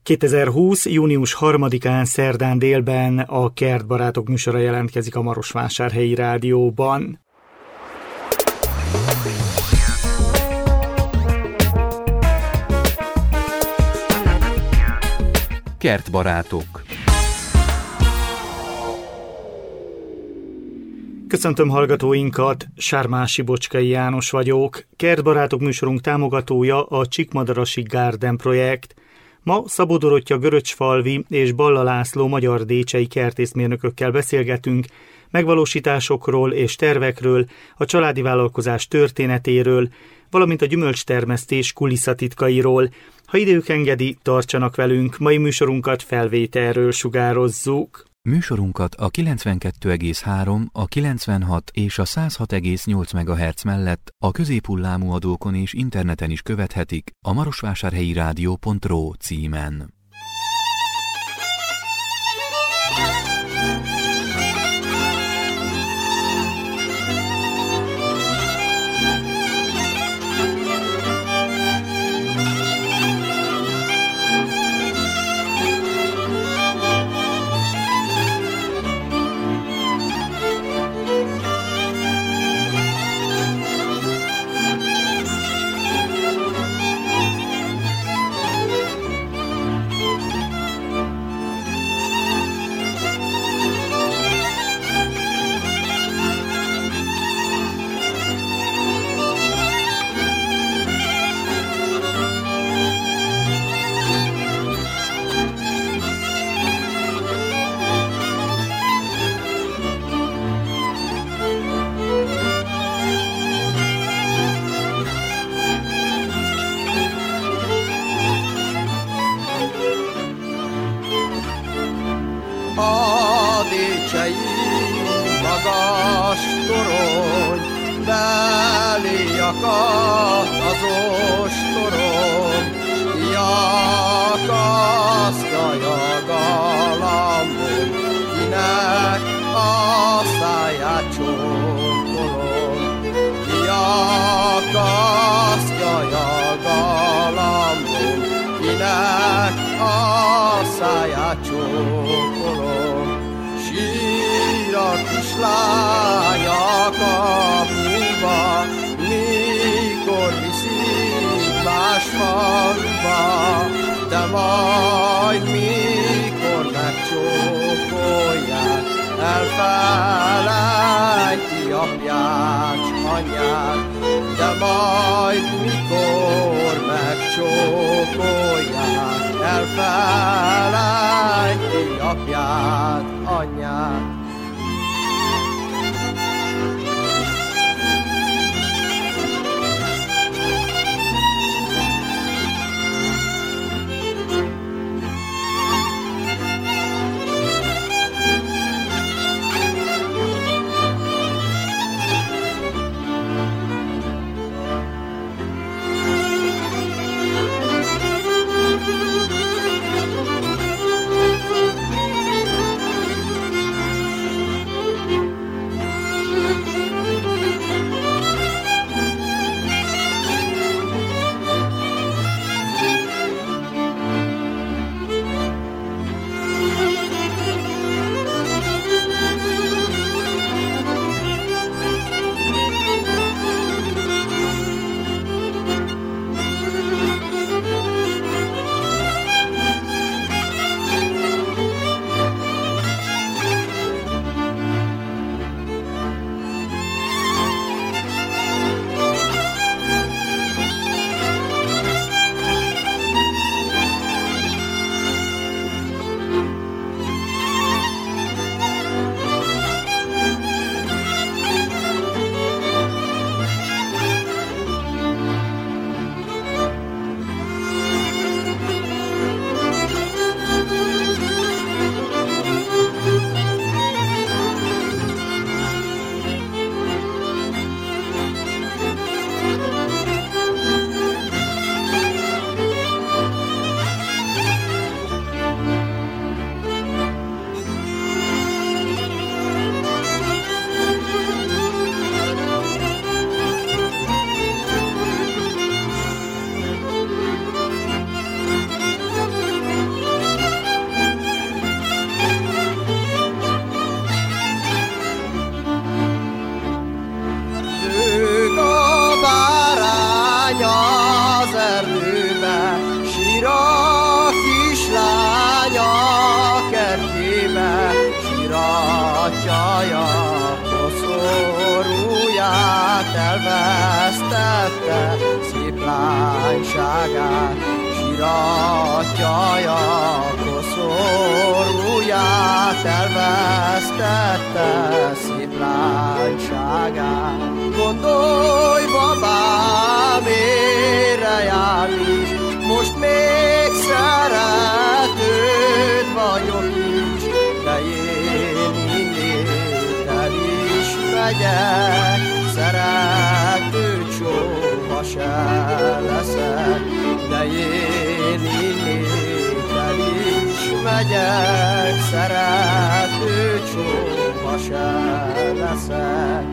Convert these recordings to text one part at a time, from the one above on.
2020. június 3-án szerdán délben a Kertbarátok műsora jelentkezik a Marosvásárhelyi Rádióban. Kertbarátok. Köszöntöm hallgatóinkat, Sármási Bocskai János vagyok. Kertbarátok műsorunk támogatója a Csíkmadarasi Garden projekt. Ma Szabó Dorottya göröcsfalvi és Balla László magyar-décsei kertészmérnökökkel beszélgetünk megvalósításokról és tervekről, a családi vállalkozás történetéről, valamint a gyümölcstermesztés kulisszatitkairól. Ha idők engedi, tartsanak velünk, mai műsorunkat felvételről sugározzuk. Műsorunkat a 92,3, a 96 és a 106,8 MHz mellett a középhullámú adókon és interneten is követhetik a marosvásárhelyirádió.ro címen. De majd mikor megcsókolják, elfelejti apját, anyját. De majd mikor megcsókolják, elfelejti apját, anyját. jaja, koszorúját elvesztette, szép lányságát, siratjaja, koszorúját elvesztette, szép lányságát. Gondolj, babám, mire jár is, most még szeretőd vagyok is, de én innét el is megyek, szeretőd soha se leszek, de én innét el is megyek, szeretőd soha se leszek.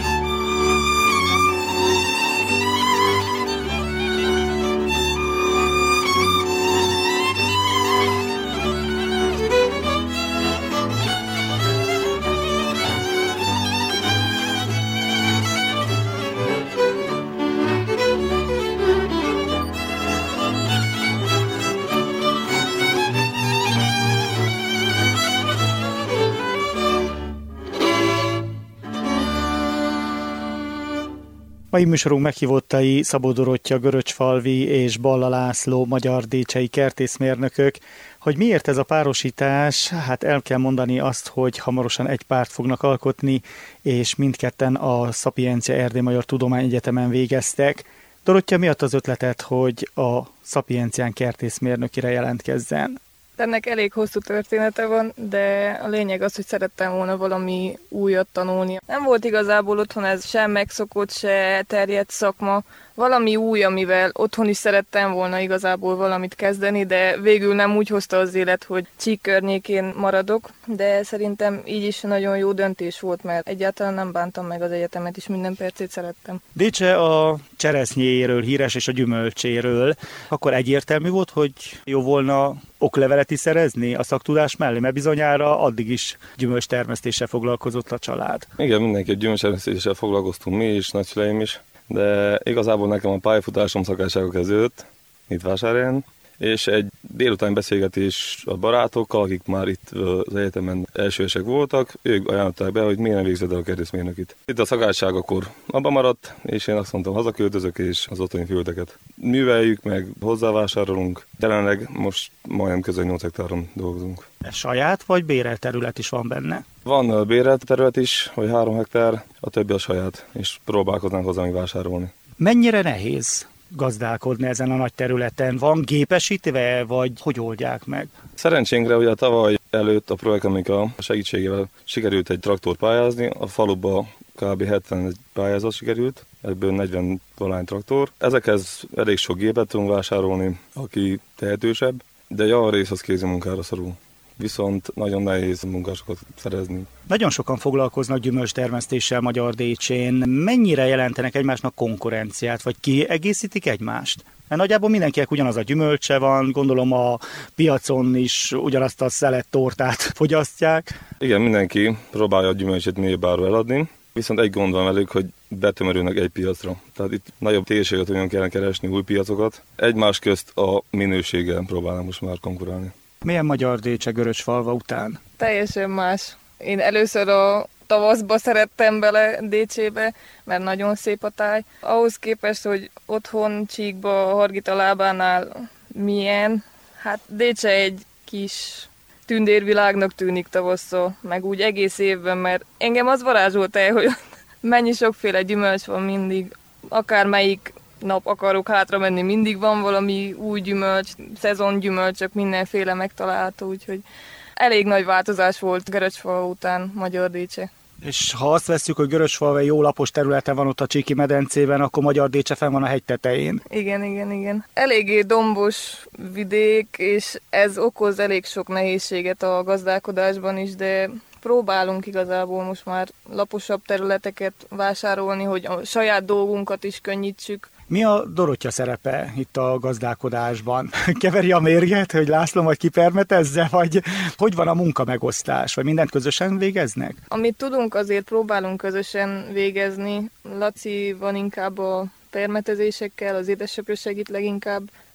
Mai műsorunk meghívottai Szabó Dorottya göröcsfalvi és Balla László magyardécsei kertészmérnökök. Hogy miért ez a párosítás? Hát el kell mondani azt, hogy hamarosan egy párt fognak alkotni, és mindketten a Szapiencia Erdély Magyar Tudományegyetemen végeztek. Dorottya, mi az ötletet, hogy a Szapiencián kertészmérnökire jelentkezzen? Ennek elég hosszú története van, de a lényeg az, hogy szerettem volna valami újat tanulni. Nem volt igazából otthon ez sem megszokott, se terjedt szakma. Valami új, amivel otthon is szerettem volna igazából valamit kezdeni, de végül nem úgy hozta az élet, hogy Csík környékén maradok, de szerintem így is nagyon jó döntés volt, mert egyáltalán nem bántam meg az egyetemet, és minden percét szerettem. Décse a cseresznyéjéről híres és a gyümölcséről. Akkor egyértelmű volt, hogy jó volna oklevelet is szerezni a szaktudás mellé, mert bizonyára addig is gyümölcstermesztéssel foglalkozott a család. Igen, mindenki gyümölcstermesztéssel foglalkoztunk mi is, nagyszüleim is, de igazából nekem a pályafutásom szakácsága kezdődött itt Vásárhelyen, és egy délutáni beszélgetés a barátokkal, akik már itt az egyetemen elsősek voltak, ők ajánlották be, hogy miért nem végzed el a kertészmérnökit. Itt a szakácság akkor abba maradt, és én azt mondtam, hazaköltözök, és az otthoni földeket műveljük, meg hozzávásárolunk. Jelenleg most majdnem közel 8 hektáron dolgozunk. Ez saját vagy bérelt terület is van benne? Van bérelt terület is, hogy 3 hektár, a többi a saját, és próbálkoznánk hozzá még vásárolni. Mennyire nehéz gazdálkodni ezen a nagy területen? Van gépesítve, vagy hogy oldják meg? Szerencsénkre, hogy a tavaly előtt a Proekemika segítségével sikerült egy traktort pályázni, a faluba kb. 70 pályázat sikerült, ebből 40 valány traktor. Ezekhez elég sok gépet tudunk vásárolni, aki tehetősebb, de javarészt az kézi munkára szorul. Viszont nagyon nehéz munkásokat szerezni. Nagyon sokan foglalkoznak gyümölcstermesztéssel Magyardécsén. Mennyire jelentenek egymásnak konkurenciát, vagy kiegészítik egymást? Mert nagyjából mindenkinek ugyanaz a gyümölcse van, gondolom a piacon is ugyanazt a szelet tortát fogyasztják. Igen, mindenki próbálja a gyümölcsét minél bárhol eladni, viszont egy gond van velük, hogy betömörülnek egy piacra. Tehát itt nagyobb térséget ugyan kellene keresni, új piacokat. Egymás közt a minőséggel próbálnak most már konkurálni. Milyen Magyardécse Göröcsfalva után? Teljesen más. Én először a tavaszba szerettem bele Décsébe, mert nagyon szép a táj. Ahhoz képest, hogy otthon Csíkba, Hargita lábánál milyen, hát Décse egy kis tündérvilágnak tűnik tavasszal, meg úgy egész évben, mert engem az varázsolt el, hogy mennyi sokféle gyümölcs van mindig, akármelyik nap akarok hátra menni, mindig van valami új gyümölcs, szezongyümölcsök, mindenféle megtalálható, úgyhogy elég nagy változás volt Göröcsfalva után Magyardécse. És ha azt vesszük, hogy Göröcsfalva jó lapos területe van ott a Csíki medencében, akkor Magyardécse fenn van a hegy tetején. Igen. Eléggé dombos vidék, és ez okoz elég sok nehézséget a gazdálkodásban is, de próbálunk igazából most már laposabb területeket vásárolni, hogy a saját dolgunkat is könnyítsük. Mi a Dorottya szerepe itt a gazdálkodásban? Keveri a mérget, hogy László majd kipermetezze, vagy hogy van a munkamegosztás, vagy mindent közösen végeznek? Amit tudunk, azért próbálunk közösen végezni. Laci van inkább a permetezésekkel, az édesapja segít leginkább.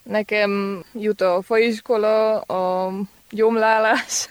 Nekem jut a faiskola, a gyomlálás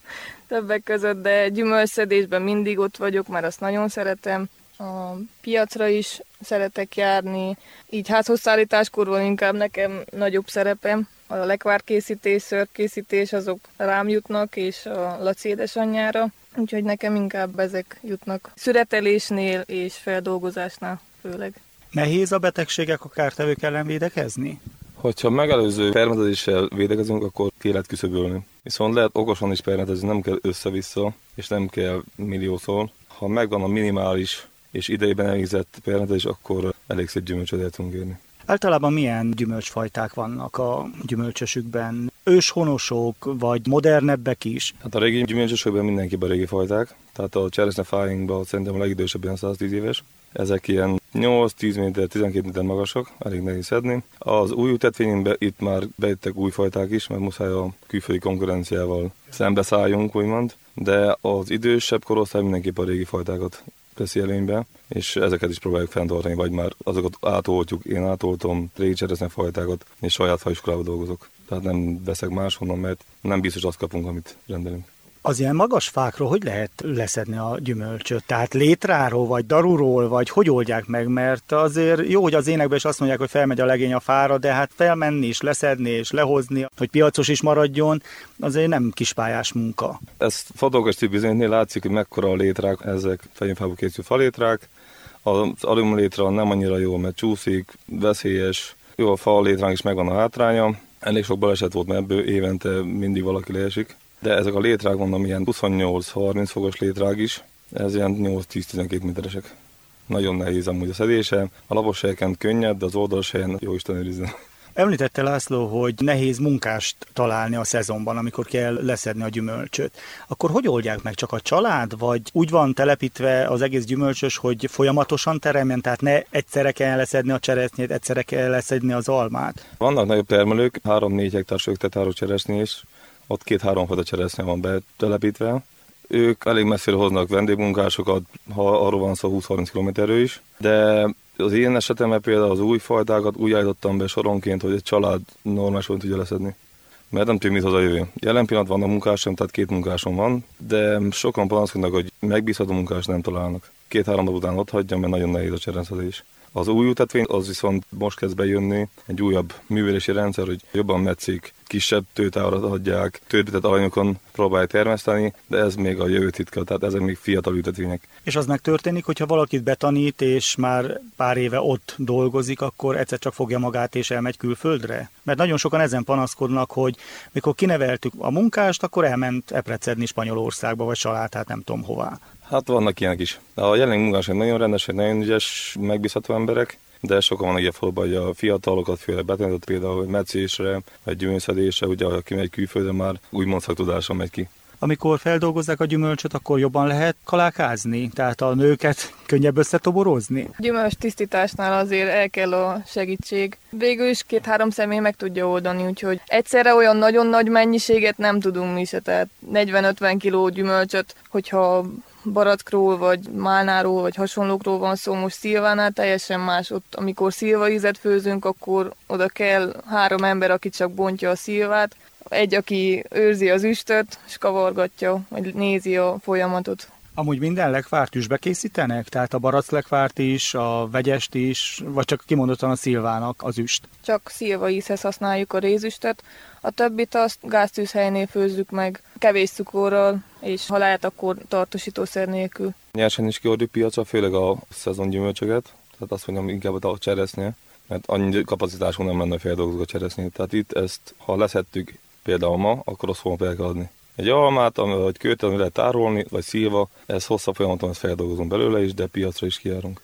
többek között, de gyümölcsszedésben mindig ott vagyok, mert azt nagyon szeretem. A piacra is szeretek járni, így házhozszállításkor van inkább nekem nagyobb szerepem. A lekvárkészítés, szörpkészítés, azok rám jutnak, és a Laci édesanyjára, úgyhogy nekem inkább ezek jutnak szüretelésnél és feldolgozásnál főleg. Nehéz a betegségek, a kártevők ellen védekezni? Hogyha megelőző permetezéssel védekezünk, akkor ki lehet küszöbölni. Viszont lehet okosan is permetezni, nem kell össze-vissza, és nem kell milliószor. Ha megvan a minimális és idejében elvégzett permetezés, akkor elég szép gyümölcsöt el tudunk érni. Általában milyen gyümölcsfajták vannak a gyümölcsösükben? Őshonosok, vagy modernebbek is? Hát a régi gyümölcsösökben mindenképpen régi fajták. Tehát a cseresznyefáinkban szerintem a legidősebb ilyen 110 éves. Ezek ilyen 8-10 méter, 12 méter magasak, elég nehéz szedni. Az új ültetvényünkben itt már bejöttek új fajták is, mert muszáj a külföldi konkurenciával szembeszálljunk, úgymond. De az idősebb korosztály mindenképp a régi fajtákat veszi előnybe, és ezeket is próbáljuk fenntartani, vagy már azokat átoltjuk. Én átoltom régi cseresznyefajtákat, és saját faiskolában dolgozok. Tehát nem veszek máshonnan, mert nem biztos azt kapunk, amit rendelünk. Az ilyen magas fákról hogy lehet leszedni a gyümölcsöt? Tehát létráról, vagy daruról, vagy hogy oldják meg? Mert azért jó, hogy az énekben is azt mondják, hogy felmegy a legény a fára, de hát felmenni és leszedni és lehozni, hogy piacos is maradjon, azért nem kispályás munka. Ezt fotókasti bizonyítani látszik, hogy mekkora a létrák, ezek fejénfából készült falétrák. Az alumlétra nem annyira jó, mert csúszik, veszélyes. Jó, a fa létránk is megvan a hátránya. Elég sok baleset volt, mert ebből évente mindig valaki leesik. De ezek a létrák, mondom, ilyen 28-30 fokos létrák is, ez ilyen 8-10-12 méteresek. Nagyon nehéz amúgy a szedése. A lapos helyeken könnyed, de az oldalas helyen jó Isten őrizzen. Említette László, hogy nehéz munkást találni a szezonban, amikor kell leszedni a gyümölcsöt. Akkor hogy oldják meg? Csak a család? Vagy úgy van telepítve az egész gyümölcsös, hogy folyamatosan teremjen, tehát ne egyszerre kell leszedni a cseresznyét, egyszerre kell leszedni az almát? Vannak nagyobb termelők, 3-4 hektár sögtetárú cseresznye is. Ott 2-3 fajta cseresznye van betelepítve. Ők elég messzire hoznak vendégmunkásokat, ha arról van szó 20-30 kilométerről is. De az én esetemben például az új fajtákat úgy állítottam be soronként, hogy egy család normálisan tudja leszedni. Mert nem tudjuk, mit hoz a jövő. Jelen pillanat van a munkásom, tehát 2 munkásom van, de sokan panaszkodnak, hogy megbízható munkást nem találnak. 2-3 nap után ott hagyjam, mert nagyon nehéz a cseresznyezés. Az új ültetvény az viszont most kezd bejönni, egy újabb művelési rendszer, hogy jobban metszik, kisebb tőtárat adják, többített alanyokon próbálják termeszteni, de ez még a jövő titka, tehát ezek még fiatal ültetvények. És az megtörténik, hogyha valakit betanít, és már pár éve ott dolgozik, akkor egyszer csak fogja magát és elmegy külföldre? Mert nagyon sokan ezen panaszkodnak, hogy mikor kineveltük a munkást, akkor elment eprecedni Spanyolországba, vagy Salátát, nem tudom hová. Hát vannak ilyenek is. A jelenlegi munkások nagyon rendesek, nagyon ügyes, megbízható emberek, de sokan vannak ilyen faluban, hogy a fiatalokat főleg betanított például metszésre, vagy gyümölcsszedésre, ugye aki megy külföldre, már úgymond szaktudáson megy ki. Amikor feldolgozzák a gyümölcsöt, akkor jobban lehet kalákázni? Tehát a nőket könnyebb összetoborozni? Gyümölcs tisztításnál azért el kell a segítség. Végül is 2-3 személy meg tudja oldani, úgyhogy egyszerre olyan nagyon nagy mennyiséget nem tudunk mi se, tehát 40-50 kiló gyümölcsöt, hogyha barackról, vagy málnáról, vagy hasonlókról van szó, most szilvánál teljesen más. Ott, amikor szilvaízet főzünk, akkor oda kell 3 ember, aki csak bontja a szilvát, egy, aki őrzi az üstöt, és kavargatja, vagy nézi a folyamatot. Amúgy minden lekvárt üstbe készítenek? Tehát a barack-lekvárt is, a vegyest is, vagy csak kimondottan a szilvának az üst? Csak szilvaízhez használjuk a rézüstöt, a többit azt gáztűzhelynél főzzük meg, kevés cukorral, és ha lehet, akkor tartósítószer nélkül. Nyersen is kiadjuk piacra, főleg a szezongyümölcsöket, tehát azt mondjam inkább a cseresznyét, mert annyi kapacitásunk nem lenne, feldolgozunk a cseresznyét. Tehát itt ezt, ha leszedtük például ma, akkor azt fogom el kell adni. Egy almát, vagy kőt, amit lehet tárolni, vagy szilva, ez hosszabb folyamaton ezt feldolgozunk belőle is, de piacra is kijárunk.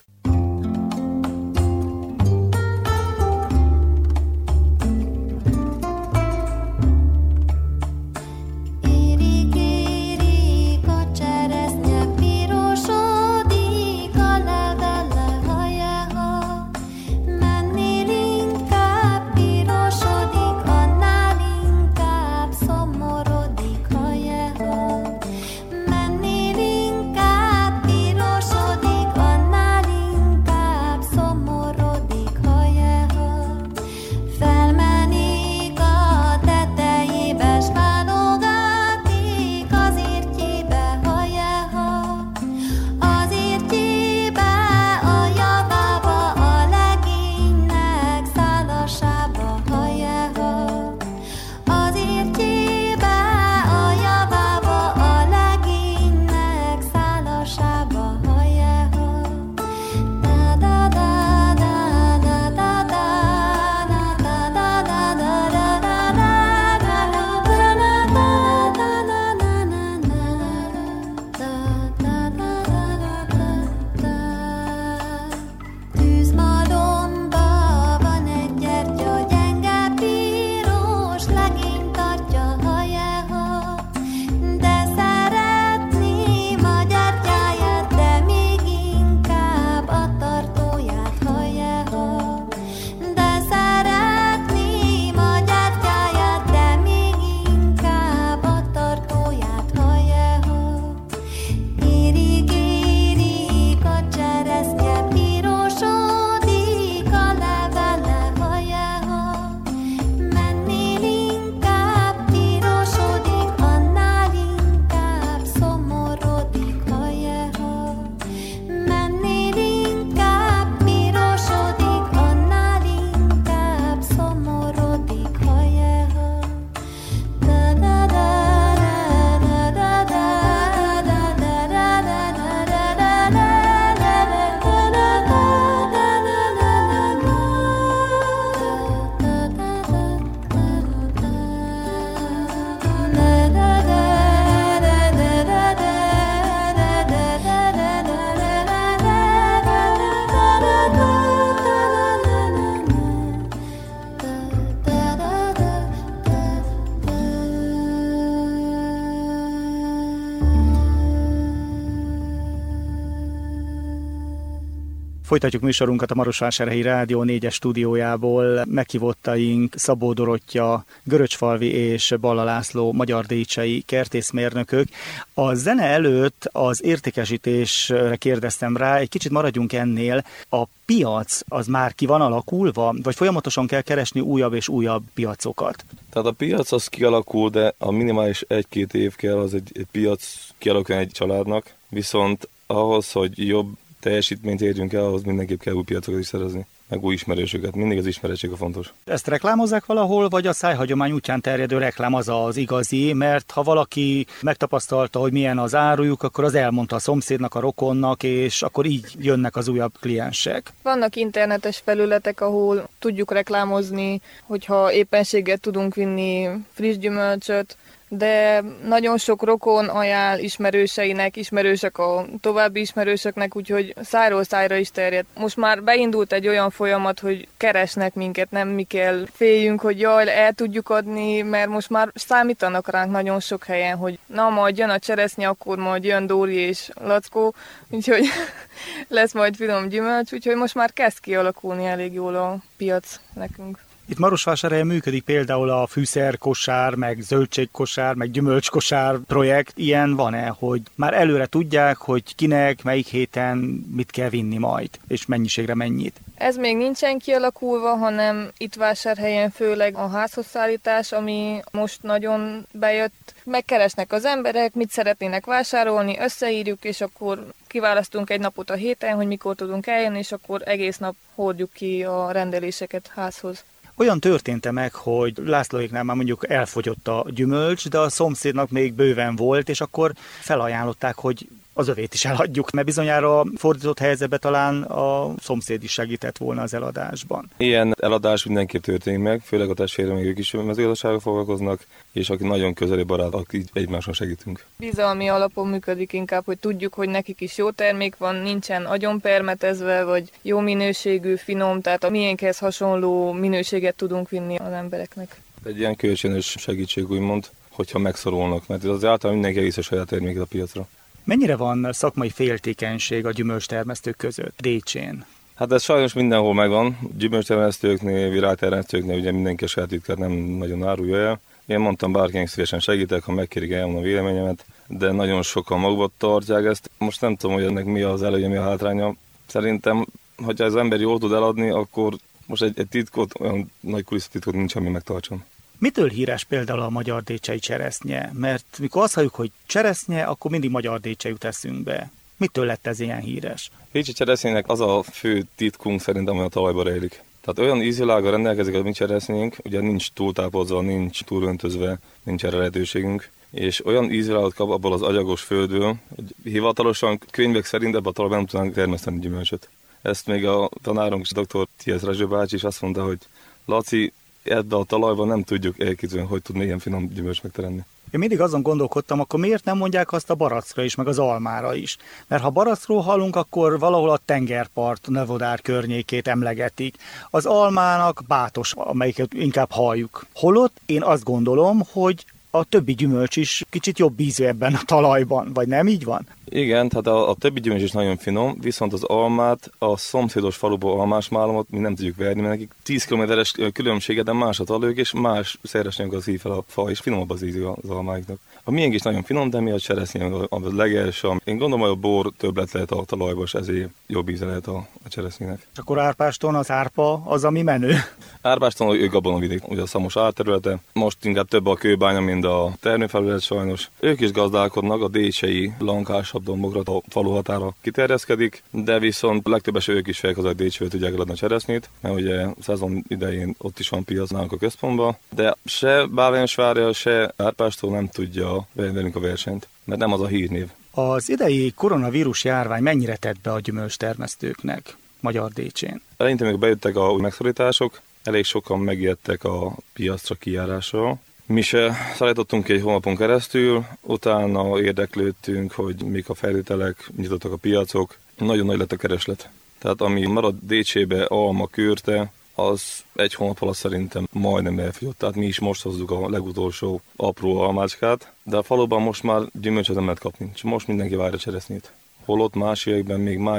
Folytatjuk műsorunkat a Marosvásárhelyi Rádió 4-es stúdiójából. Meghívottaink Szabó Dorottya, Göröcsfalvi és Balla László magyardécsei kertészmérnökök. A zene előtt az értékesítésre kérdeztem rá, egy kicsit maradjunk ennél. A piac az már ki van alakulva, vagy folyamatosan kell keresni újabb és újabb piacokat? Tehát a piac az kialakul, de a minimális 1-2 év kell az egy piac kialakulni egy családnak, viszont ahhoz, hogy jobb teljesítményt érjünk el, ahhoz mindenképp kell új piacokat is szerezni, meg új ismerősöket. Mindig az ismerettség a fontos. Ezt reklámozzák valahol, vagy a szájhagyomány útján terjedő reklám az igazi, mert ha valaki megtapasztalta, hogy milyen az árujuk, akkor az elmondta a szomszédnak, a rokonnak, és akkor így jönnek az újabb kliensek. Vannak internetes felületek, ahol tudjuk reklámozni, hogyha éppenséggel tudunk vinni friss gyümölcsöt, de nagyon sok rokon ajánl ismerőseinek, ismerősök a további ismerősöknek, úgyhogy szájról szájra is terjed. Most már beindult egy olyan folyamat, hogy keresnek minket, nem mi kell féljünk, hogy jaj, el tudjuk adni, mert most már számítanak ránk nagyon sok helyen, hogy na, majd jön a cseresznye, akkor majd jön Dóri és Lackó, úgyhogy lesz majd finom gyümölcs, úgyhogy most már kezd kialakulni elég jól a piac nekünk. Itt Marosvásárhelyen működik például a fűszerkosár, meg zöldségkosár, meg gyümölcskosár projekt. Ilyen van-e, hogy már előre tudják, hogy kinek, melyik héten mit kell vinni majd, és mennyiségre mennyit? Ez még nincsen kialakulva, hanem itt Vásárhelyen főleg a házhozszállítás, ami most nagyon bejött. Megkeresnek az emberek, mit szeretnének vásárolni, összeírjuk, és akkor kiválasztunk egy napot a héten, hogy mikor tudunk eljönni, és akkor egész nap hordjuk ki a rendeléseket házhoz. Olyan történt meg, hogy Lászlóéknál már mondjuk elfogyott a gyümölcs, de a szomszédnak még bőven volt, és akkor felajánlották, hogy az övét is eladjuk, mert bizonyára fordított helyzetben talán a szomszéd is segített volna az eladásban. Ilyen eladás mindenképp történik meg, főleg a testvérem, még ők is mezőgazdasággal foglalkoznak, és akik nagyon közeli barát, akik egymáson segítünk. Bizalmi alapon működik inkább, hogy tudjuk, hogy nekik is jó termék van, nincsen agyonpermetezve, vagy jó minőségű, finom, tehát a miénkhez hasonló minőséget tudunk vinni az embereknek. Egy ilyen kölcsönös segítség úgymond, hogyha megszorulnak, mert az általában mindenki egész a saját terméket a piacra. Mennyire van szakmai féltékenység a gyümölcstermesztők között Décsén? Hát ez sajnos mindenhol megvan. Gyümölcstermesztőknél, virágtermesztőknél ugye mindenki a saját titkát nem nagyon árulja el. Én mondtam, bárkinek szívesen segítek, ha megkérik elmondani a véleményemet, de nagyon sokan magukba tartják ezt. Most nem tudom, hogy ennek mi az előnye, mi a hátránya. Szerintem, hogyha az ember jól tud eladni, akkor most egy titkot, olyan nagy kulisszatitkot nincs, ami megtartson. Mitől híres például a magyardécsei cseresznye? Mert mikor azt halljuk, hogy cseresznye, akkor mindig magyardécse jut eszünkbe. Mitől lett ez ilyen híres? Pécsi cseresznyének az a fő titkunk szerintem, hogy a talajba rejlik. Tehát olyan ízvilággal rendelkezik a mi cseresznyénk, ugye nincs túltápolva, nincs túlöntözve, nincs erre lehetőségünk, és olyan ízvilágot kap abból az agyagos földből, hogy hivatalosan könyvek szerint ebben a talajban nem tudnánk termeszteni gyümölcsöt. Ezt még a tanárunk, dr. T.S. Rezső bácsi is azt mondta, hogy Laci, ebbe a talajban nem tudjuk elképzelni, hogy tudna ilyen finom gyümölcs megteremni. Én mindig azon gondolkodtam, akkor miért nem mondják azt a barackra is, meg az almára is? Mert ha barackról hallunk, akkor valahol a tengerpart, Növodár környékét emlegetik. Az almának Bátos, amelyiket inkább halljuk. Holott én azt gondolom, hogy a többi gyümölcs is kicsit jobb ízű ebben a talajban, vagy nem így van? Igen, tehát a többi gyümölcs is nagyon finom, viszont az almát, a szomszédos faluból almásmálomot mi nem tudjuk verni, mert nekik 10 kilométeres különbséget, de más a talők, és más szeresnyeg az ív fel a fa, és finomabb az ízű az almáiknak. A miénk is nagyon finom, de mi a cseresznye, a legelső. Én gondolom, hogy a bor többlet lehet a talajban, és ezért jobb íze lehet a cseresznyének. Akkor Árpáston az árpa az, ami menő? Árpáston ő gabonavidék, ugye a Szamos árterülete. Most inkább több a kőbánya, mint a termőfelület sajnos. Ők is gazdálkodnak, a décsei lankásabb dombokra, a falu határa kiterjeszkedik, de viszont legtöbb ők is felkozak Décsről tudják eladni a cseresznyét, mert ugye szezon idején ott is van piac nálunk a központban, de se Bálványosvárja, se Árpástól nem tudja velünk a versenyt, mert nem az a hírnév. Az idei koronavírus járvány mennyire tett be a gyümölcstermesztőknek Magyardécsén? Eleinte még bejöttek a megszorítások, elég sokan megijedtek a piacra kijárásról. Mi se szállítottunk egy hónapon keresztül, utána érdeklődtünk, hogy mik a feltételek, nyitottak a piacok, nagyon nagy lett a kereslet. Tehát ami marad Décsébe, alma, kürte, az egy hónap alatt szerintem majdnem elfogyott. Tehát mi is most hozzuk a legutolsó apró almácskát, de a faluban most már gyümölcsöt nem lehet kapni. Most mindenki várja cseresznyét. Holott más években még május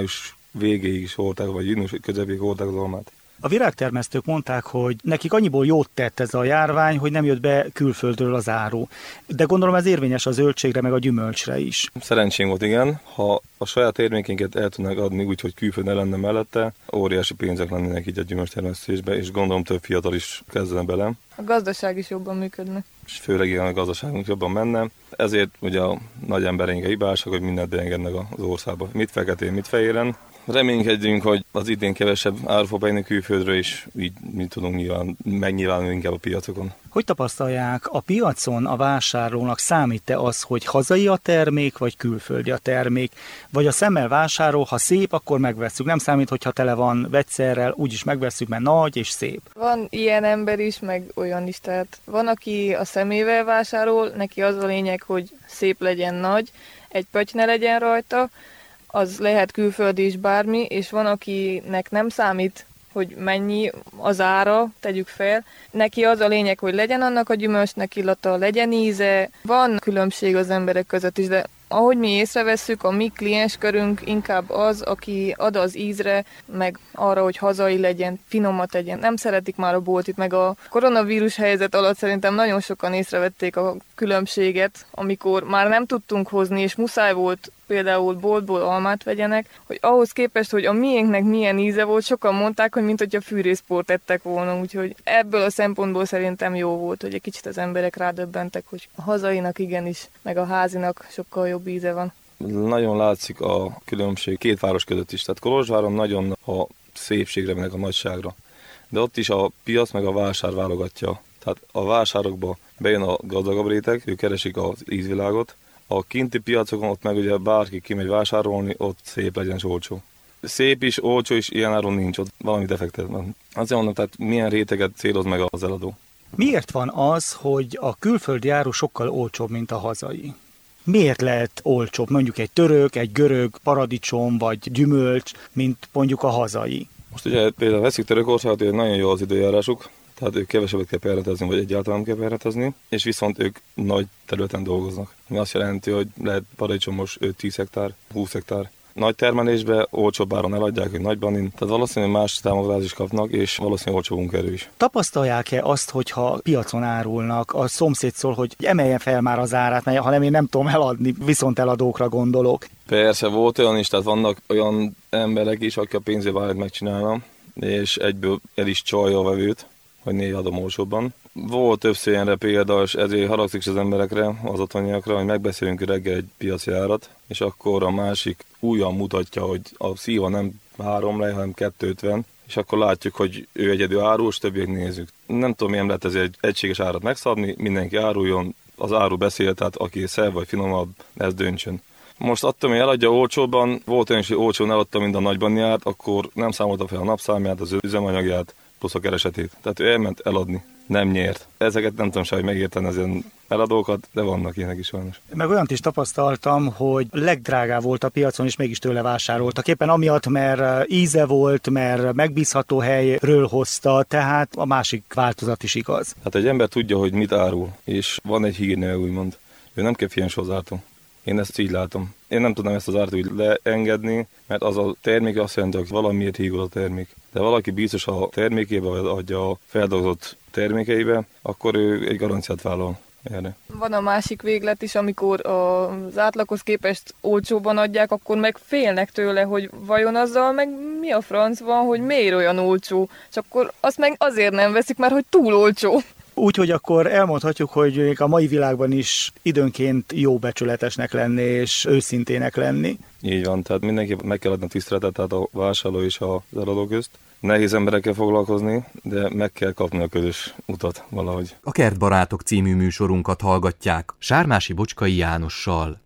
végéig is hordták, vagy június közepéig hordták az almát. A virágtermesztők mondták, hogy nekik annyiból jót tett ez a járvány, hogy nem jött be külföldről az áru. De gondolom ez érvényes a zöldségre, meg a gyümölcsre is. Szerencsém volt, igen. Ha a saját termékénket el tudnak adni úgy, hogy külföld ne lenne mellette, óriási pénzek lennének így a gyümölcstermesztésbe, és gondolom több fiatal is kezdene bele. A gazdaság is jobban működne. És főleg igen, a gazdaságunk jobban menne. Ezért ugye a nagy embereink a hibásak, hogy mindent beengednek az országba. Mit feketén, mit fehéren. Reménykedjünk, hogy az idén kevesebb áru fog bejönni külföldről, és így mi tudunk megnyilvánulni inkább a piacokon. Hogy tapasztalják, a piacon a vásárlónak számít-e az, hogy hazai a termék, vagy külföldi a termék? Vagy a szemmel vásárol, ha szép, akkor megvesszük. Nem számít, hogyha tele van vegyszerrel, úgyis megvesszük, mert nagy és szép. Van ilyen ember is, meg olyan is. Tehát van, aki a szemével vásárol, neki az a lényeg, hogy szép legyen, nagy, egy pötty ne legyen rajta, az lehet külföldi is bármi, és van, akinek nem számít, hogy mennyi az ára, tegyük fel. Neki az a lényeg, hogy legyen annak a gyümölcsnek illata, legyen íze. Van különbség az emberek között is, de ahogy mi észrevesszük, a mi klienskörünk inkább az, aki ad az ízre, meg arra, hogy hazai legyen, finomat legyen. Nem szeretik már a boltit, meg a koronavírus helyzet alatt szerintem nagyon sokan észrevették a különbséget, amikor már nem tudtunk hozni, és muszáj volt például boltból almát vegyenek, hogy ahhoz képest, hogy a miénknek milyen íze volt, sokan mondták, hogy mint hogyha fűrészport ettek volna, úgyhogy ebből a szempontból szerintem jó volt, hogy egy kicsit az emberek rádöbbentek, hogy a hazainak igenis, meg a házinak sokkal jobb íze van. Nagyon látszik a különbség két város között is, tehát Kolozsváron nagyon a szépségre, meg a nagyságra, de ott is a piac meg a vásár válogatja, tehát a vásárokba bejön a gazdagabb réteg, ők keresik az ízvilágot. A kinti piacokon ott meg ugye bárki kimegy vásárolni, ott szép legyen és olcsó. Szép is, olcsó is, ilyen áron nincs, ott valami defektet van. Azért mondom, tehát milyen réteget céloz meg az eladó. Miért van az, hogy a külföldi áru sokkal olcsóbb, mint a hazai? Miért lehet olcsóbb mondjuk egy török, egy görög paradicsom vagy gyümölcs, mint mondjuk a hazai? Most ugye például veszik Törökországot, hogy nagyon jó az időjárásuk, tehát ők kevesebbet kell perretezni, vagy egyáltalán nem kell perretezni, és viszont ők nagy területen dolgoznak. Ami azt jelenti, hogy lehet paradicsomos 10 hektár, 20 hektár. Nagy termelésbe olcsóbb áron eladják, hogy nagyban, tehát valószínűleg más támogatást is kapnak, és valószínűleg olcsó munkaerő is. Tapasztalják-e azt, hogyha piacon árulnak, a szomszéd szól, hogy emeljen fel már az árát, mert hanem én nem tudom eladni, viszont eladókra gondolok? Persze, volt olyan is, tehát vannak olyan emberek is, akik a pénzével megcsinálnak, és egyből el is csalja a vevőt, hogy néha adom olcsóbban. Volt többször ilyenre példa, és ezért haragszik az emberekre, az otthoniakra, hogy megbeszélünk reggel egy piaci árat, és akkor a másik újra mutatja, hogy a szíva nem 3 lej, hanem 2,50, és akkor látjuk, hogy ő egyedül árul, és többiek nézzük. Nem tudom, milyen lehet ez egy egységes árat megszabni, mindenki áruljon, az áru beszél, tehát aki szebb vagy finomabb, ez döntsön. Most attól, hogy eladja olcsóban, volt olyan is, hogy olcsón eladta, mint a nagyban járt, akkor nem számolta fel a napszámját, az üzemanyagját, plusz a keresetét. Tehát ő elment eladni, nem nyert. Ezeket nem tudom sem megérteni az ilyen eladókat, de vannak ilyenek is sajnos. Meg olyant is tapasztaltam, hogy legdrágább volt a piacon, és mégis tőle vásároltak. Éppen amiatt, mert íze volt, mert megbízható helyről hozta, tehát a másik változat is igaz. Hát egy ember tudja, hogy mit árul, és van egy hírneve, úgymond. Ő nem kell figyelni az ártól. Én ezt így látom. Én nem tudnám ezt az árat úgy leengedni, mert az a termék azt jelenti, hogy valamiért hígul a termék. De valaki biztos a termékébe, vagy adja a feldolgozott termékeibe, akkor ő egy garanciát vállal erre. Van a másik véglet is, amikor az átlaghoz képest olcsóban adják, akkor meg félnek tőle, hogy vajon azzal meg mi a franc van, hogy miért olyan olcsó. És akkor azt meg azért nem veszik, mert hogy túl olcsó. Úgyhogy akkor elmondhatjuk, hogy a mai világban is időnként jó becsületesnek lenni és őszintének lenni. Így van, tehát mindenki meg kell adni a tiszteletet, tehát a vásárló és az eladó közt. Nehéz emberekkel foglalkozni, de meg kell kapni a közös utat valahogy. A Kertbarátok című műsorunkat hallgatják Sármási Bocskai Jánossal.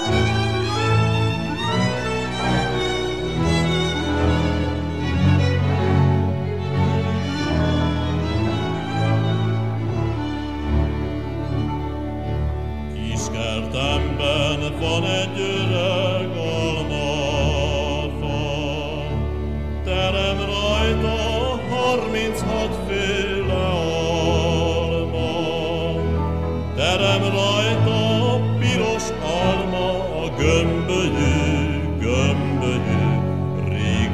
Kiskertemben van egy öreg almafa, terem rajta 36 féle alma, terem rajta piros alma, a gömbölyű, gömbölyű,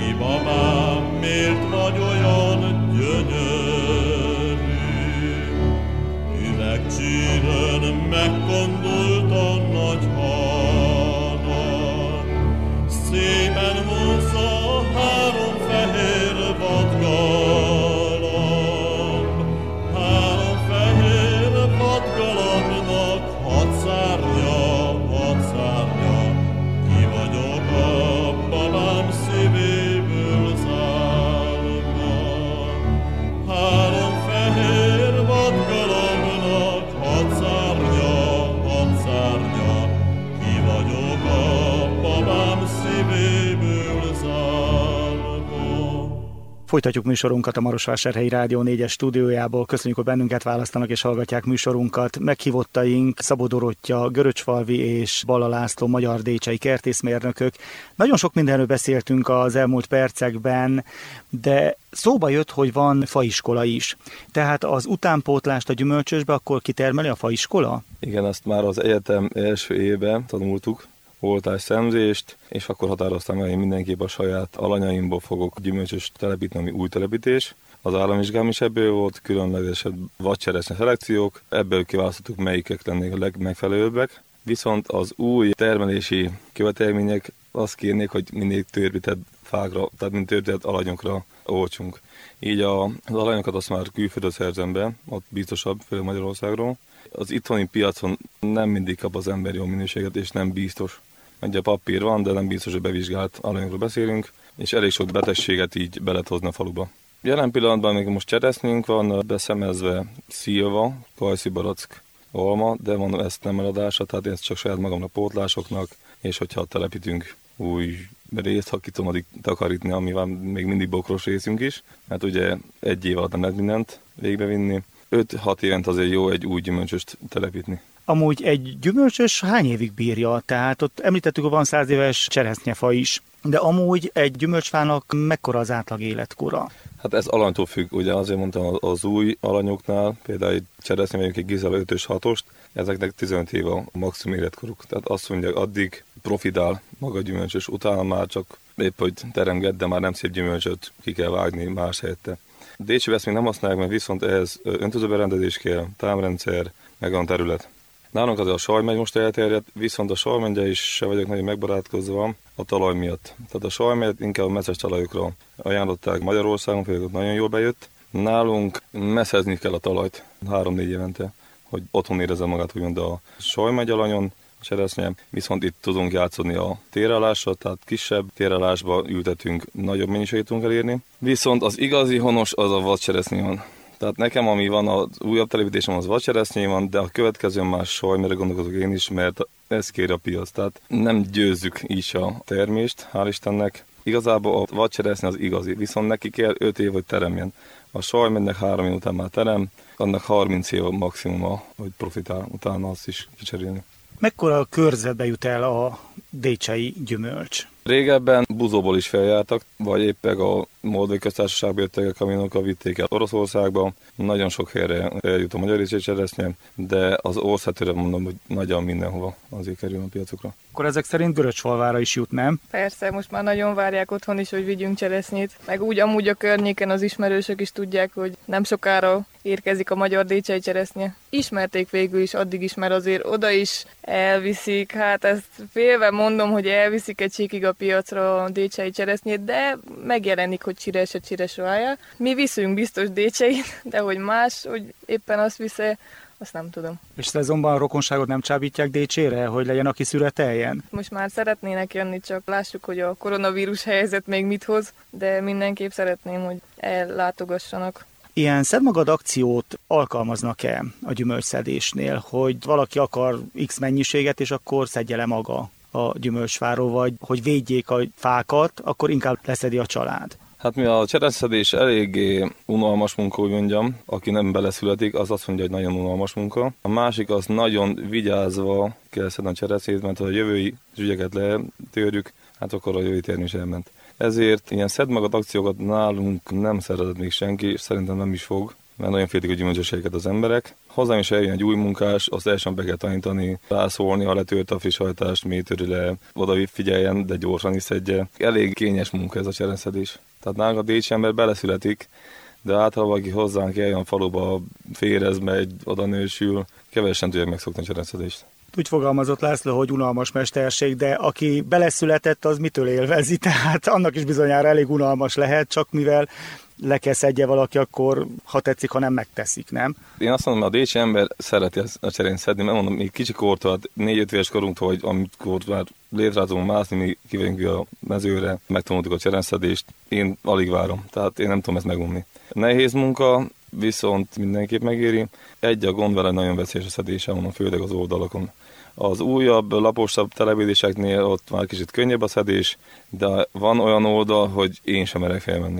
Folytatjuk műsorunkat a Marosvásárhelyi Rádió 4-es stúdiójából. Köszönjük, hogy bennünket választanak és hallgatják műsorunkat. Meghívottaink Szabó Dorottya, Göröcsfalvi és Balla László magyar décsei kertészmérnökök. Nagyon sok mindenről beszéltünk az elmúlt percekben, de szóba jött, hogy van faiskola is. Tehát az utánpótlást a gyümölcsösbe akkor kitermeli a faiskola? Igen, ezt már az egyetem első évben tanultuk, oltásszemzést, és akkor határoztam el, hogy mindenképp a saját alanyaimból fogok gyümölcsös telepíteni, ami új telepítés. Az államvizsgám is ebből volt, különlegesebb vadcseresznye szelekciók, ebből kiválasztottuk, melyikek lennék a legmegfelelőbbek. Viszont az új termelési követelmények azt kérnék, hogy minél törbített fákra, tehát mint törbített alanyokra oltsunk. Így az alanyokat azt már külföldről szerzem be, ott biztosabb, főleg Magyarországról. Az itthoni piacon nem mindig kap az ember jó minőséget, és nem biztos. Ugye papír van, de nem biztos, hogy bevizsgált alanyokról beszélünk, és elég sok betegséget így be lehet hozni a faluba. Jelen pillanatban még most cseresznyünk van, beszemezve szilva, kajszi, barack, alma, de mondom, ezt nem eladása, tehát ezt csak saját magamnak pótlásoknak, és hogyha telepítünk új részt, ha ki tudom addig takarítni, amivel még mindig bokros részünk is, mert ugye egy év alatt nem lehet mindent végbevinni. 5-6 évent azért jó egy új gyümölcsöst telepítni. Amúgy egy gyümölcsös hány évig bírja? Tehát ott említettük, hogy van 100 éves cseresznyefa is, de amúgy egy gyümölcsfának mekkora az átlag életkora? Hát ez alanytól függ, ugye azért mondtam az új alanyoknál, például egy cseresznye, mondjuk egy Gizela 5-ös 6-ost, ezeknek 15 év a maximum életkoruk. Tehát azt mondják, addig profitál maga a gyümölcsös, utána már csak épp, hogy teremget, de már nem szép gyümölcsöt ki kell vágni más helyette. Décsibe ezt még nem használják, mert viszont ehhez öntözőberendezés kell, támrendszer, meg a terület. Nálunk az a sajmegy most elterjedt, viszont a sajmeggyel is se vagyok nagyon megbarátkozva a talaj miatt. Tehát a sajmegyet inkább a messzes talajokra ajánlották Magyarországon, például nagyon jól bejött. Nálunk messzezni kell a talajt 3-4 évente, hogy otthon érezze magát úgymond a sajmegy alanyon, a cseresznye, viszont itt tudunk játszani a térállásra, tehát kisebb térállásba ültetünk, nagyobb mennyiséget tudunk elérni. Viszont az igazi honos az a vadcseresznye van. Tehát nekem, ami van, az újabb telepítésem, az vadcseresznye van, de a következő más sajmére gondolkozok én is, mert ez kéri a piac. Tehát nem győzzük így a termést, hál' Istennek. Igazából a vadcseresznye az igazi, viszont neki kell 5 év, hogy teremjen. A sajmegynek 3 év után már terem, annak 30 év a maximuma, hogy profitál, utána azt is kicserélni. Mekkora körzetbe jut el a décsei gyümölcs? Régebben buzóból is feljártak, vagy éppen a Moldvai Köztársaságba jöttek a kamionokkal, vitték el Oroszországba. Nagyon sok helyre eljut a magyar cseresznye, de az országtőre mondom, hogy nagyon mindenhova azért kerül a piacokra. Akkor ezek szerint Göröcsfalvára is jut, nem? Persze, most már nagyon várják otthon is, hogy vigyünk cseresznyét. Meg úgy amúgy a környéken az ismerősök is tudják, hogy nem sokára érkezik a magyar décsei cseresznye. Ismerték végül is addig is, mert azért oda is elviszik. Hát ezt félve mondom, hogy elviszik egy csíkig a piacra a décsei cseresznyét, de megjelenik, hogy csires válja. Mi viszünk biztos décseit, de hogy más, hogy éppen azt visze, azt nem tudom. És szezonban a rokonságot nem csábítják Décsére, hogy legyen, aki szüreteljen? Most már szeretnének jönni, csak lássuk, hogy a koronavírus helyzet még mit hoz, de mindenképp szeretném, hogy ellátogassanak. Ilyen szed magad akciót alkalmaznak-e a gyümölcsszedésnél, hogy valaki akar X mennyiséget, és akkor szedje le maga a gyümölcsfáról, vagy hogy védjék a fákat, akkor inkább leszedi a család? Hát mi a cseresznyeszedés eléggé unalmas munka, úgy mondjam. Aki nem beleszületik, az azt mondja, hogy nagyon unalmas munka. A másik az nagyon vigyázva kell szedni a cseresznyét, mert ha a jövői ügyeket letörjük, hát akkor a jövő termés elment. Ezért ilyen szed magad akciókat nálunk nem szeretett még senki, és szerintem nem is fog, mert nagyon féltik a gyümölcsösségeket az emberek. Hozzám is eljön egy új munkás, azt elsően be kell tanítani, rászólni, ha letört a friss hajtást, mélytöri le, oda figyeljen, de gyorsan is szedje. Elég kényes munka ez a cseresznyeszedés. Tehát nálunk a décsi ember beleszületik, de általában aki hozzánk eljön a faluba, férez megy, oda nősül, kevesen tudják megszokni a cseresznyeszedést. Úgy fogalmazott László, hogy unalmas mesterség, de aki beleszületett, az mitől élvezi? Tehát annak is bizonyára elég unalmas lehet, csak mivel le kell szedje valaki, akkor ha tetszik, ha nem megteszik, nem? Én azt mondom, hogy a décsi ember szereti a cserén szedni, mert mondom, még kicsi kortól, 4-5 éves korunktól, hogy amikor már létre tudunk mászni, mi kivegyünk a mezőre, megtanultuk a cserényszedést, én alig várom, tehát én nem tudom ezt megunni. Nehéz munka, viszont mindenképp megéri. Egy a gond vele, nagyon veszélyes a szedése, mondom, főleg az oldalakon. Az újabb, laposabb telepítéseknél ott már kicsit könnyebb a szedés, de van olyan oldal, hogy én sem merek felmenni rá.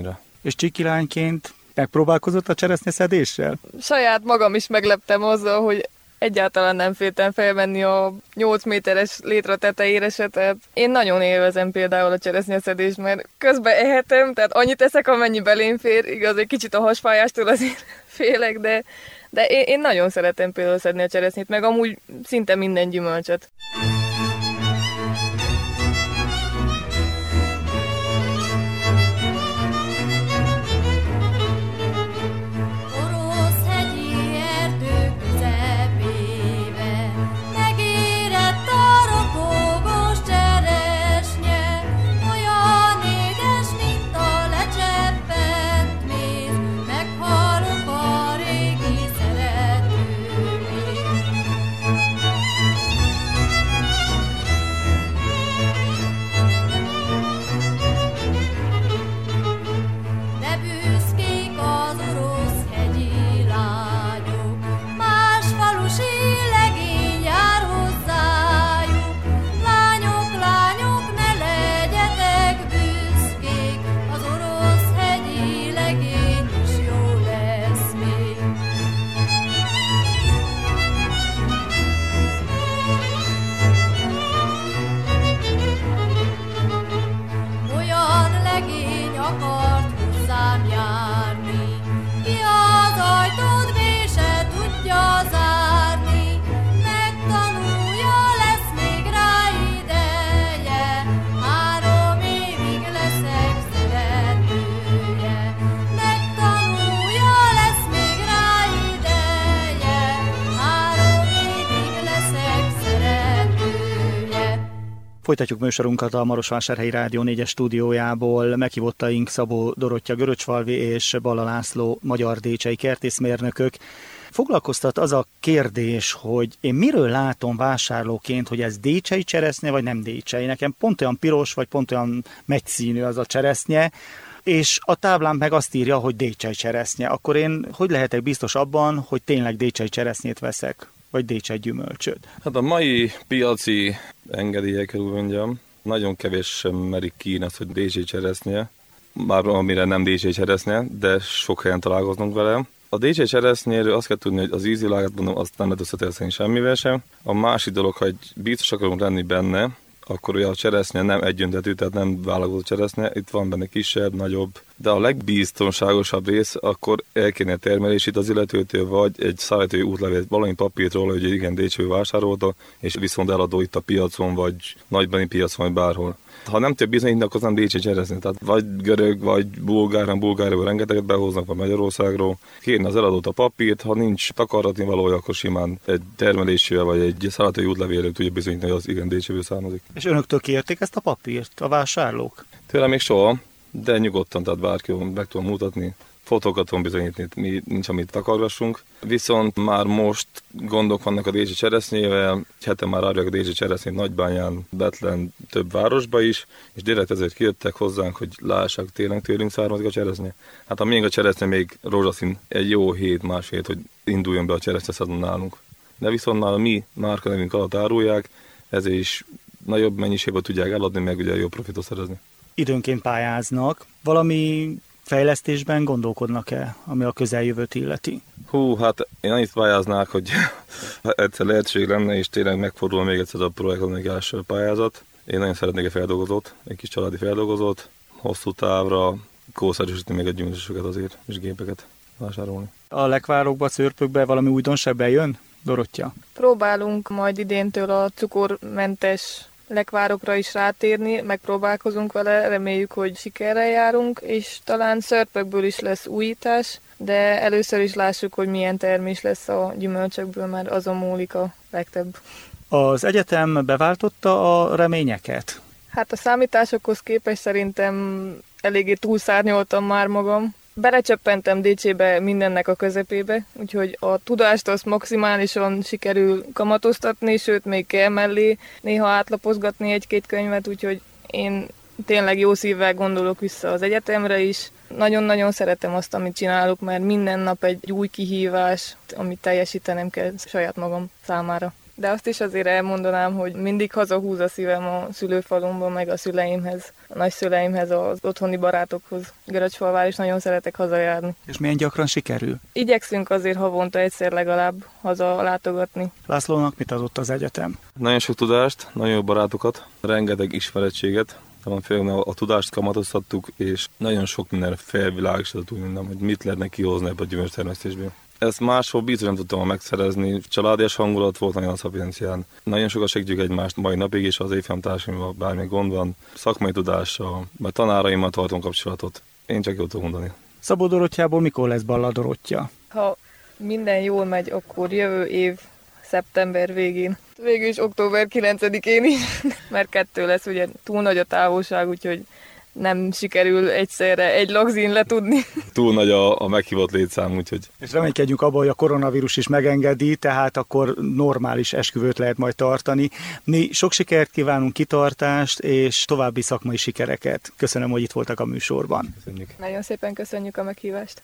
És csikilányként megpróbálkozott a cseresznyeszedéssel? Saját magam is megleptem azzal, hogy egyáltalán nem féltem felmenni a 8 méteres létra tetejére se, tehát én nagyon élvezem például a cseresznyeszedést, mert közben ehetem, tehát annyit eszek, amennyi belém fér, igaz, egy kicsit a hasfájástól azért félek, de én nagyon szeretem például szedni a cseresznyét, meg amúgy szinte minden gyümölcsöt. Folytatjuk műsorunkat a Marosvásárhelyi Rádió 4-es stúdiójából. Meghívottaink Szabó Dorottya göröcsfalvi és Balla László magyar-décsei kertészmérnökök. Foglalkoztat az a kérdés, hogy én miről látom vásárlóként, hogy ez décsei cseresznye, vagy nem décsei. Nekem pont olyan piros, vagy pont olyan megy-színű az a cseresznye, és a táblán meg azt írja, hogy décsei cseresznye. Akkor én hogy lehetek biztos abban, hogy tényleg décsei cseresznyét veszek, vagy décsei gyümölcsöt? Hát a mai piaci engedélyekkel úgy mondjam, nagyon kevés sem merik ki azt, hogy décsei cseresznye, már amire nem décsei cseresznye, de sok helyen találkozunk vele. A décsei cseresznyéről azt kell tudni, hogy az ízvilágát mondom, azt nem lehet összetereszteni semmivel sem. A másik dolog, hogy biztos akarunk lenni benne, akkor ugye a cseresznye nem egyöntetű, tehát nem válogatott cseresznye, itt van benne kisebb, nagyobb. De a legbiztonságosabb rész, akkor el kéne termelését az illetőtől, vagy egy szállítói útlevél, valami papírt róla, hogy igen, décső vásárolta, és viszont eladó itt a piacon, vagy nagybani piacon, vagy bárhol. Ha nem több bizonyítani, akkor nem décsei cseresznye. Tehát vagy görög, vagy bulgáriából rengeteget behoznak, vagy Magyarországról. Kérni az eladót a papírt, ha nincs takargatni valója, akkor simán egy termelésűvel, vagy egy szállítói útlevélről tudja bizonyítani, hogy az igen décsőből származik. És önöktől kérték ezt a papírt, a vásárlók? Tőlem még soha, de nyugodtan, tehát bárki meg tudom mutatni. Fotókat tudom bizonyítani, mi nincs, amit takargassunk. Viszont már most gondok vannak a décsei cseresznyével, egy hete már árulják a décsei cseresznyét Nagybányán, Bethlen, több városba is, és direkt ezért kijöttek hozzánk, hogy lássák, tényleg származik a cseresznye. Hát a miénk a cseresznye még rózsaszín, egy jó másfél hét, hogy induljon be a cseresznyeszezon nálunk. De viszont már a mi márkanevünk alatt árulják, ezért is nagyobb mennyiségben tudják eladni, meg ugye jobb profitot szerezni. Időnként pályáznak, valami fejlesztésben gondolkodnak-e, ami a közeljövőt illeti? Hát én annyit pályáznák, hogy egyszer lehetőség lenne, és tényleg megfordul még egyszer a projektológiás pályázat. Én nagyon szeretnék egy feldolgozót, egy kis családi feldolgozót, hosszú távra kószerűsíteni még a gyümölcsöket azért, és gépeket vásárolni. A lekvárokba, szőrpökbe valami újdonság bejön, Dorottya? Próbálunk majd idéntől a cukormentes lekvárokra is rátérni, megpróbálkozunk vele, reméljük, hogy sikerrel járunk, és talán szörpökből is lesz újítás, de először is lássuk, hogy milyen termés lesz a gyümölcsökből, mert azon múlik a legtöbb. Az egyetem beváltotta a reményeket? Hát a számításokhoz képest szerintem eléggé túlszárnyoltam már magam. Belecsöppentem Décsébe mindennek a közepébe, úgyhogy a tudást azt maximálisan sikerül kamatoztatni, sőt még kell mellé néha átlapozgatni egy-két könyvet, úgyhogy én tényleg jó szívvel gondolok vissza az egyetemre is. Nagyon-nagyon szeretem azt, amit csinálok, mert minden nap egy új kihívás, amit teljesítenem kell saját magam számára. De azt is azért elmondanám, hogy mindig hazahúz a szívem a szülőfalumban, meg a szüleimhez, a nagyszüleimhez, az otthoni barátokhoz. Göröcsfalvár is nagyon szeretek hazajárni. És milyen gyakran sikerül? Igyekszünk azért havonta egyszer legalább haza látogatni. Lászlónak mit adott az egyetem? Nagyon sok tudást, nagyon jó barátokat, rengeteg ismerettséget. Főleg a tudást kamatoztattuk, és nagyon sok minden felvilágosodott, úgy mondom, hogy mit lehetne kihozni ebből a gyümölcstermesztésből. Ezt máshol biztos nem tudtam megszerezni. Családias hangulat volt nagyon a Szapiencián. Nagyon sokat segítjük egymást mai napig, és az évfolyamtársaimmal bármi gond van. Szakmai tudással, mert tanáraimmal tartom kapcsolatot. Én csak jót tudok mondani. Szabó Dorottyából mikor lesz Balla Dorottya? Ha minden jól megy, akkor jövő év szeptember végén. Végül is október 9-én is, mert 2 lesz, ugye túl nagy a távolság, úgyhogy nem sikerül egyszerre egy lagzin letudni. Túl nagy a meghívott létszám, úgyhogy... És reménykedjünk abban, hogy a koronavírus is megengedi, tehát akkor normális esküvőt lehet majd tartani. Mi sok sikert kívánunk, kitartást és további szakmai sikereket. Köszönöm, hogy itt voltak a műsorban. Köszönjük. Nagyon szépen köszönjük a meghívást.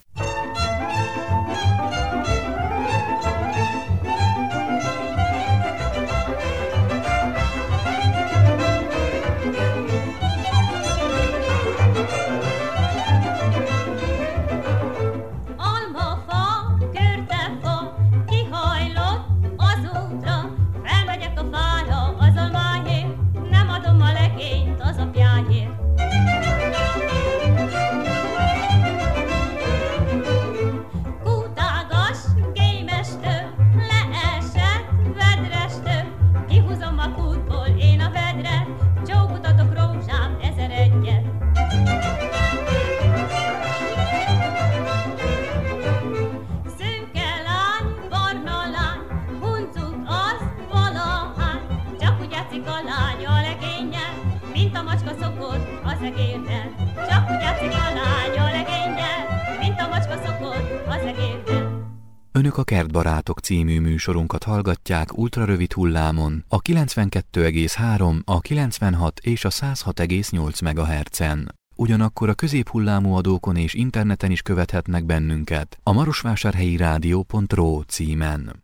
Önök a Kertbarátok című műsorunkat hallgatják ultrarövid hullámon, a 92,3, a 96 és a 106,8 MHz-en. Ugyanakkor a középhullámú adókon és interneten is követhetnek bennünket a marosvásárhelyi rádió.ro címen.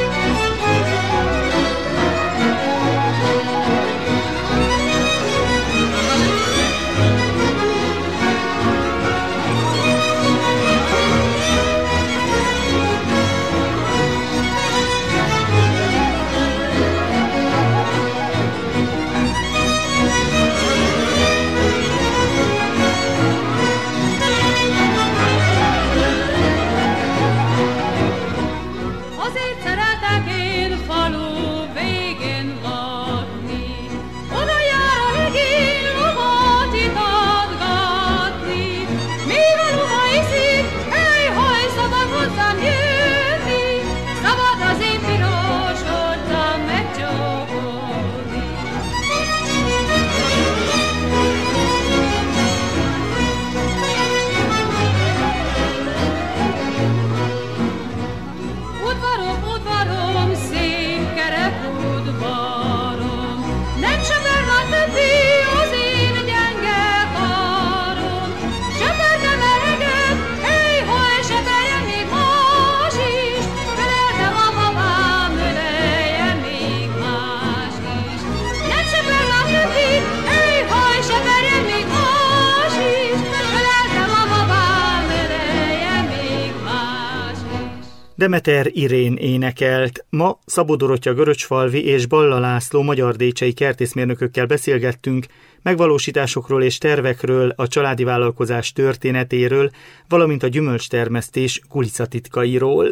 Demeter Irén énekelt. Ma Szabó Dorottya göröcsfalvi és Balla László magyardécsei kertészmérnökökkel beszélgettünk megvalósításokról és tervekről, a családi vállalkozás történetéről, valamint a gyümölcstermesztés kulisszatitkairól.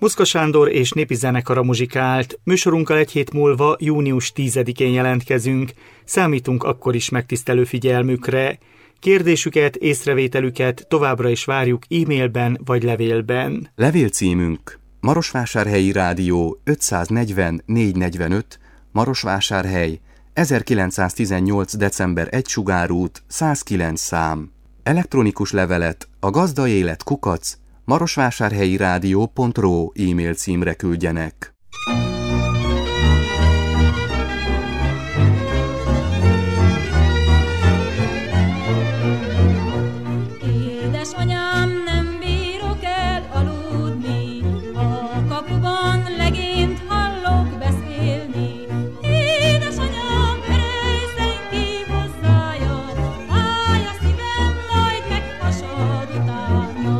Muszka Sándor és népi zenekara muzsikált. Műsorunkkal egy hét múlva, június 10-én jelentkezünk. Számítunk akkor is megtisztelő figyelmükre. Kérdésüket, észrevételüket továbbra is várjuk e-mailben vagy levélben. Levélcímünk: Marosvásárhelyi Rádió 540 445, Marosvásárhely, 1918. december 1 Sugárút, 109 szám. Elektronikus levelet a gazdaélet@marosvásárhelyirádió.ro e-mail címre küldjenek. Édesanyám, nem bírok el aludni, a kapuban legényt hallok beszélni. Édesanyám, erőszen ki hozzája, fáj a szívem, majd meghasad utána.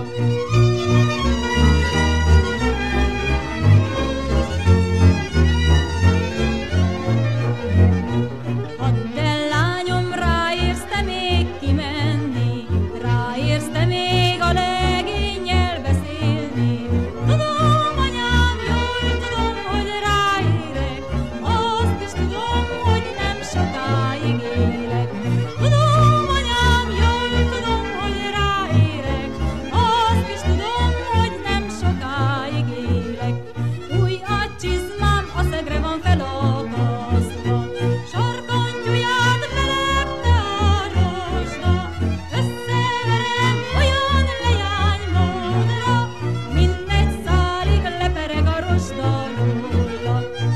Add el, lányom, ráérsz te még kimenni, ráérsz te még a legénnyel beszélni. Tudom, anyám, jól tudom, hogy ráérek, azt is tudom, hogy nem sokáig élek. Tudom, anyám, jól tudom, hogy ráérek, azt is tudom, hogy nem sokáig élek. Új ágycsizmám a szegre van felakasztva, sarkantyúját belepte a rozsda. Összeverem olyan leánymódra, mindegy szálig lepereg a rozsda róla.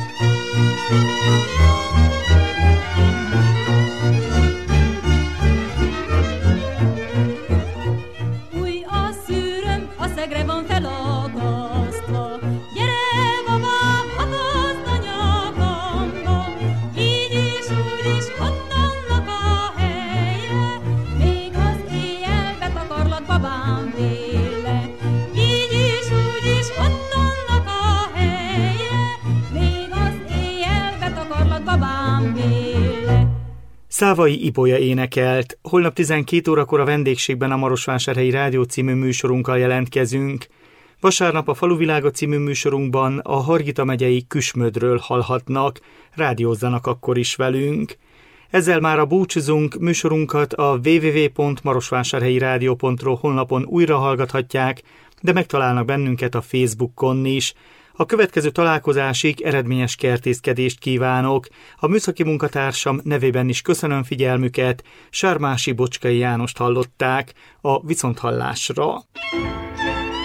Új a szűröm, a szegre van felakasztva. Gyere, babám, akaszd a nyakamba, így is, úgy is, ott annak a helye, még az éjjel betakarlak babám véle. Így is, úgy is, ott annak a helye, még az éjjel betakarlak babám véle. Szávai Ibolya énekelt. Holnap 12 órakor a vendégségben a Marosvásárhelyi Rádió című műsorunkkal jelentkezünk. Vasárnap a Faluvilága című műsorunkban a Hargita megyei Küsmödről hallhatnak, rádiózzanak akkor is velünk. Ezzel már a búcsúzunk, műsorunkat a www.marosvásárhelyirádió.ro honlapon újra hallgathatják, de megtalálnak bennünket a Facebookon is. A következő találkozásig eredményes kertészkedést kívánok. A műszaki munkatársam nevében is köszönöm figyelmüket. Sármási Bocskai Jánost hallották. A viszonthallásra.